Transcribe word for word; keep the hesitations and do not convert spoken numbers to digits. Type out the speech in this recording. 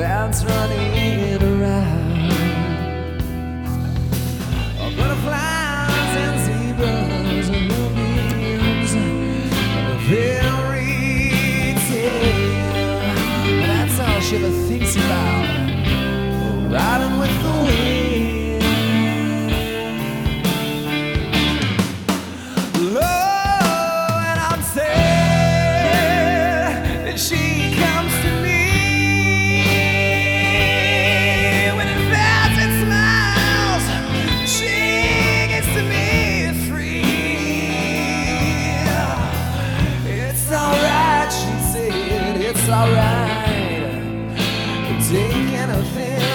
ants running around, butterflies and zebras and moonbeams, a fairy tale. That's all she ever thinks about, riding with the wind. Love, and I'm sad that she comes to me when it fast and smiles. She gets to me free. It's alright, she said, it's alright. Take anything